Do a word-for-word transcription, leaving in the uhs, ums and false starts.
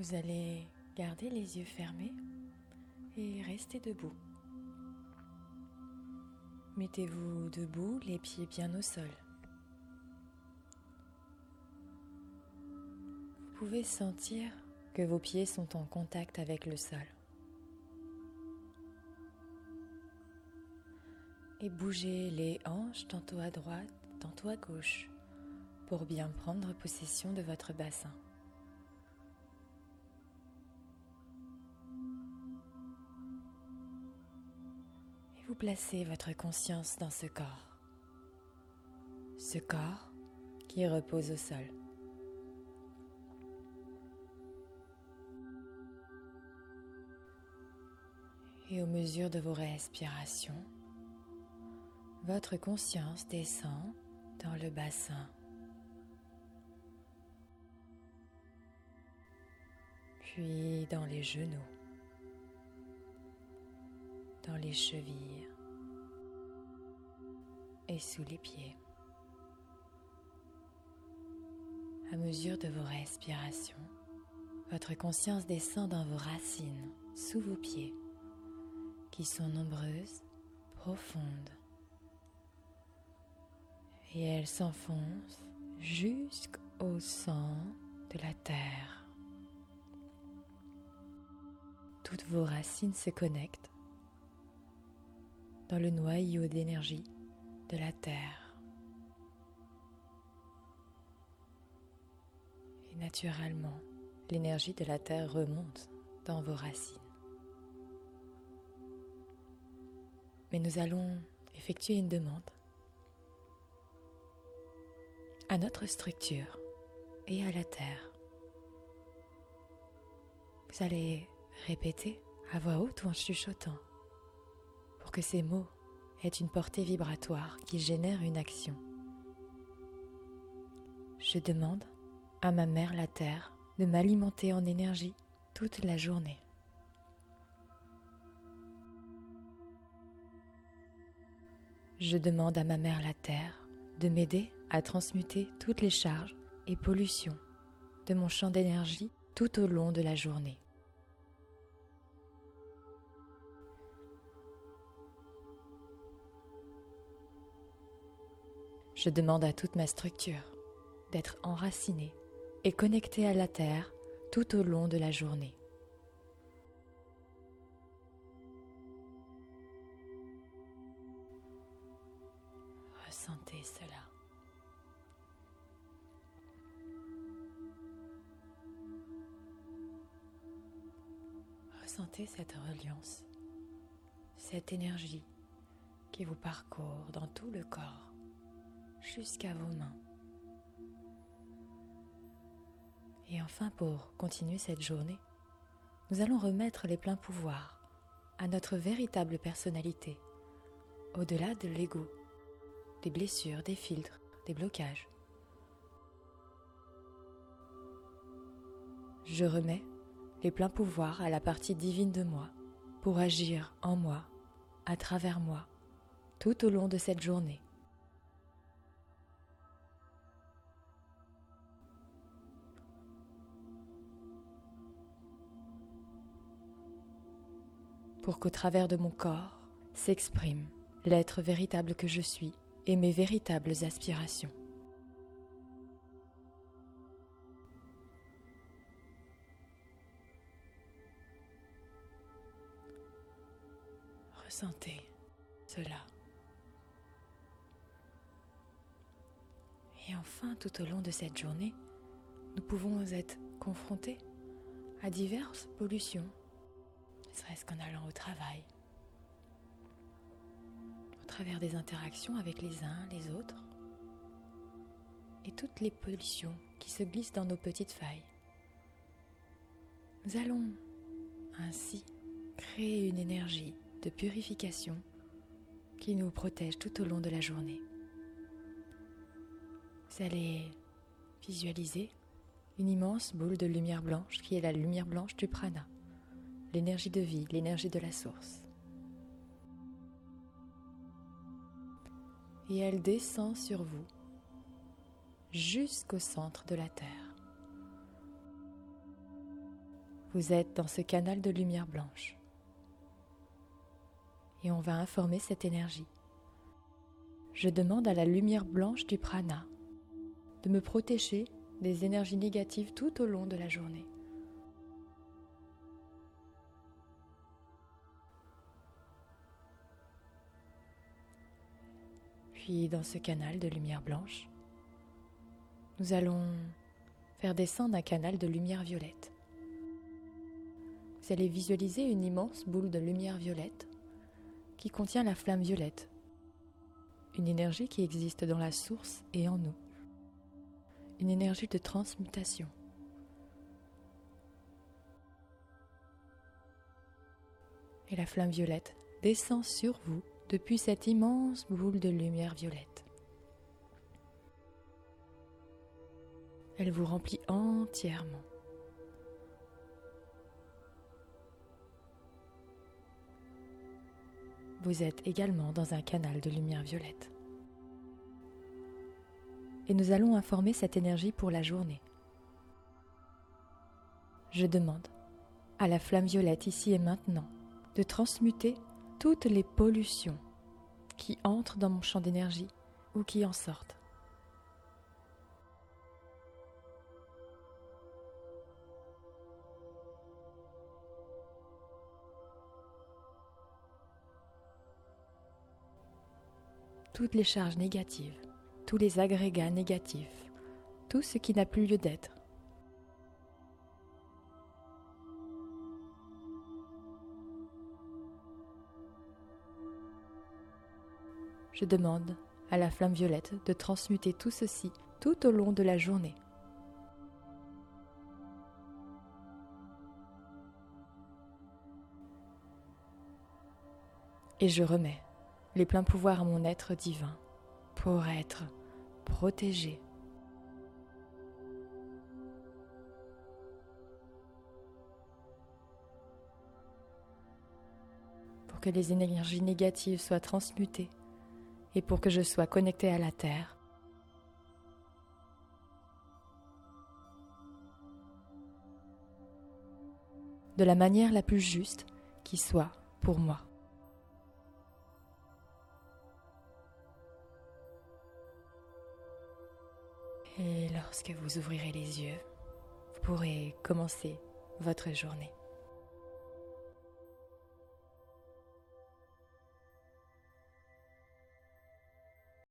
Vous allez garder les yeux fermés et rester debout. Mettez-vous debout, les pieds bien au sol. Vous pouvez sentir que vos pieds sont en contact avec le sol. Et bougez les hanches tantôt à droite, tantôt à gauche pour bien prendre possession de votre bassin. Et vous placez votre conscience dans ce corps. Ce corps qui repose au sol. Et aux mesures de vos respirations, votre conscience descend dans le bassin, puis dans les genoux, dans les chevilles et sous les pieds. À mesure de vos respirations, votre conscience descend dans vos racines, sous vos pieds, qui sont nombreuses, profondes. Et elles s'enfoncent jusqu'au centre de la terre. Toutes vos racines se connectent dans le noyau d'énergie de la terre. Et naturellement, l'énergie de la terre remonte dans vos racines. Mais nous allons effectuer une demande à notre structure et à la terre. Vous allez répéter à voix haute ou en chuchotant pour que ces mots aient une portée vibratoire qui génère une action. Je demande à ma mère la terre de m'alimenter en énergie toute la journée. Je demande à ma mère la terre de m'aider à transmuter toutes les charges et pollutions de mon champ d'énergie tout au long de la journée. Je demande à toute ma structure d'être enracinée et connectée à la terre tout au long de la journée. Ressentez cela. Ressentez cette reliance, cette énergie qui vous parcourt dans tout le corps, jusqu'à vos mains. Et enfin, pour continuer cette journée, nous allons remettre les pleins pouvoirs à notre véritable personnalité, au-delà de l'ego, des blessures, des filtres, des blocages. Je remets les pleins pouvoirs à la partie divine de moi pour agir en moi, à travers moi, tout au long de cette journée. Pour qu'au travers de mon corps s'exprime l'être véritable que je suis et mes véritables aspirations. Ressentez cela. Et enfin, tout au long de cette journée, nous pouvons être confrontés à diverses pollutions, ne serait-ce qu'en allant au travail, au travers des interactions avec les uns, les autres, et toutes les pollutions qui se glissent dans nos petites failles. Nous allons ainsi créer une énergie de purification qui nous protège tout au long de la journée. Vous allez visualiser une immense boule de lumière blanche qui est la lumière blanche du prana, l'énergie de vie, l'énergie de la source. Et elle descend sur vous jusqu'au centre de la Terre. Vous êtes dans ce canal de lumière blanche. Et on va informer cette énergie. Je demande à la lumière blanche du prana de me protéger des énergies négatives tout au long de la journée. Puis dans ce canal de lumière blanche, nous allons faire descendre un canal de lumière violette. Vous allez visualiser une immense boule de lumière violette qui contient la flamme violette, une énergie qui existe dans la source et en nous, une énergie de transmutation. Et la flamme violette descend sur vous depuis cette immense boule de lumière violette. Elle vous remplit entièrement. Vous êtes également dans un canal de lumière violette. Et nous allons informer cette énergie pour la journée. Je demande à la flamme violette ici et maintenant de transmuter toutes les pollutions qui entrent dans mon champ d'énergie ou qui en sortent. Toutes les charges négatives, tous les agrégats négatifs, tout ce qui n'a plus lieu d'être. Je demande à la flamme violette de transmuter tout ceci tout au long de la journée. Et je remets les pleins pouvoirs à mon être divin pour être protégé. Pour que les énergies négatives soient transmutées et pour que je sois connecté à la terre. De la manière la plus juste qui soit pour moi. Et lorsque vous ouvrirez les yeux, vous pourrez commencer votre journée.